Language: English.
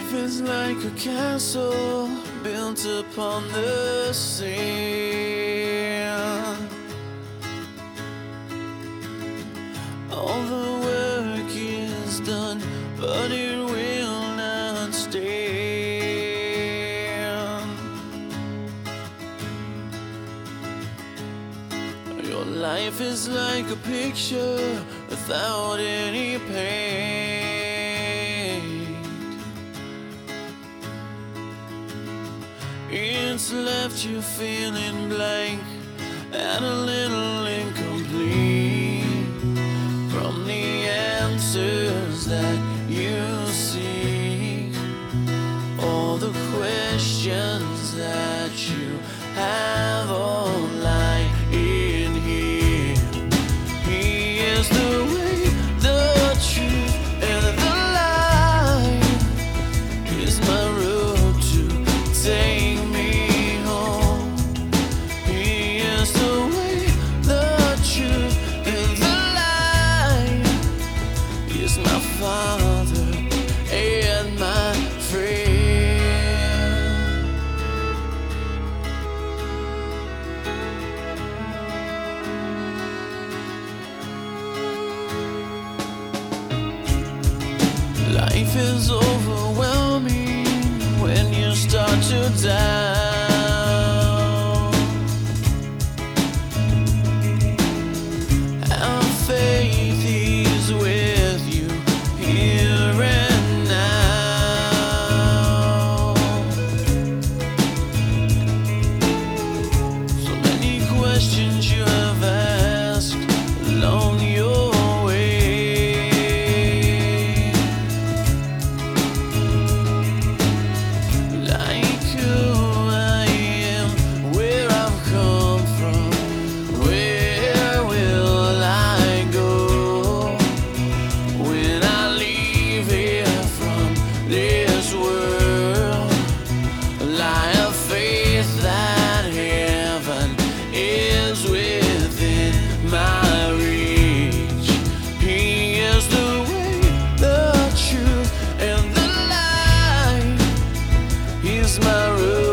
Life is like a castle built upon the sand. All the work is done, but it will not stand. Your life is like a picture without any paint. It's left you feeling blank and a little incomplete from the answers that you seek. All the questions that you have all lie in here. He is the way, the truth, and the light. He's my road to take me home. He is the way, the truth, and the light. He's my father and my friend. Life is overwhelming when you start to doubt. Have faith, He's with you here and now. So many questions you have asked along your way. Like who I am, where I've come from, where will I go when I leave here from this world? I have faith that heaven is within my reach. He is the way, the truth, and the light. He's my road